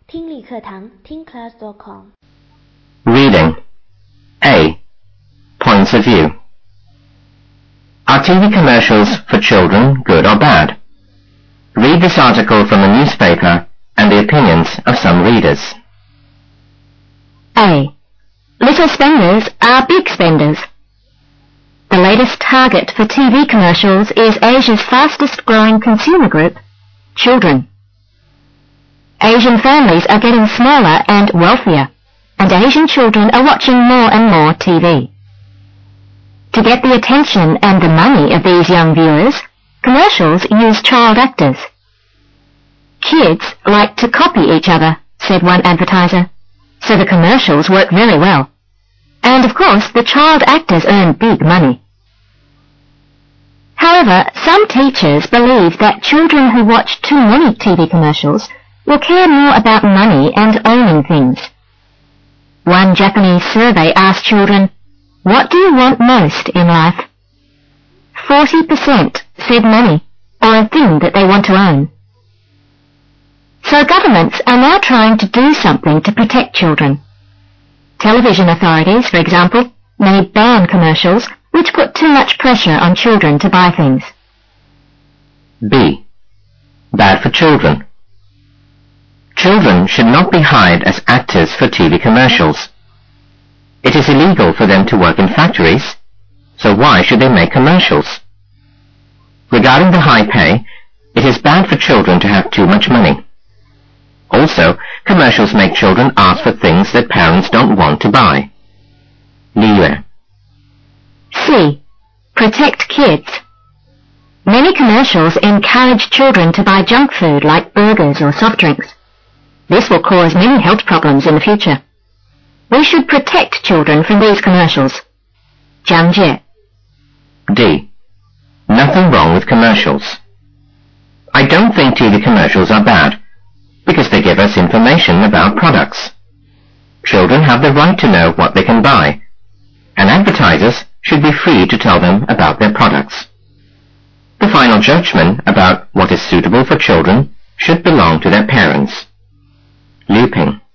听力课堂听class.com Reading. A. Points of view. Are TV commercials for children good or bad? Read this article from a newspaper and the opinions of some readers. A. Little spenders are big spenders. The latest target for TV commercials is Asia's fastest growing consumer group, children. Asian families are getting smaller and wealthier, and Asian children are watching more and more TV. To get the attention and the money of these young viewers, commercials use child actors. Kids like to copy each other, said one advertiser, so the commercials work very well. And of course the child actors earn big money. However, some teachers believe that children who watch too many TV commercials will care more about money and owning things. One Japanese survey asked children, "What do you want most in life?" 40% said money, or a thing that they want to own. So governments are now trying to do something to protect children. Television authorities, for example, may ban commercials which put too much pressure on children to buy things. B. Bad for children. Children should not be hired as actors for TV commercials. It is illegal for them to work in factories, so why should they make commercials? Regarding the high pay, it is bad for children to have too much money. Also, commercials make children ask for things that parents don't want to buy. Li Yue. C. Protect kids. Many commercials encourage children to buy junk food like burgers or soft drinks. This will cause many health problems in the future. We should protect children from these commercials. Jiang Jie. D. Nothing wrong with commercials. I don't think TV commercials are bad, because they give us information about products. Children have the right to know what they can buy, and advertisers should be free to tell them about their products. The final judgment about what is suitable for children should belong to their parents. Liu Ping.